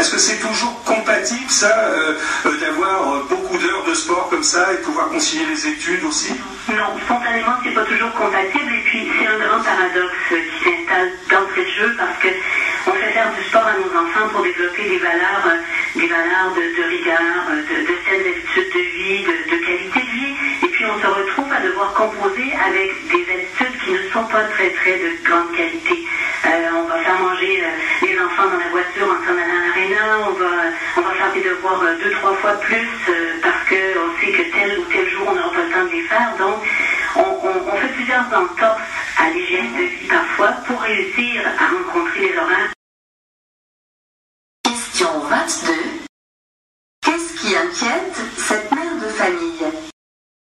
Est-ce que c'est toujours compatible, ça, d'avoir beaucoup d'heures de sport comme ça et pouvoir concilier les études aussi? Non, spontanément, c'est pas toujours compatible. Et puis, c'est un grand paradoxe qui s'installe d'entrée de jeu parce que on fait faire du sport à nos enfants pour développer des valeurs de rigueur, de saines habitudes de vie, de qualité de vie. Et puis, on se retrouve à devoir composer avec des habitudes qui ne sont pas très de grande qualité. On va faire manger les enfants dans la voiture en s'en allant à l'aréna, on va faire des devoirs 2-3 fois plus parce qu'on sait que tel ou tel jour on n'aura pas le temps de les faire. Donc on fait plusieurs entorses à l'hygiène de vie parfois pour réussir à rencontrer les horaires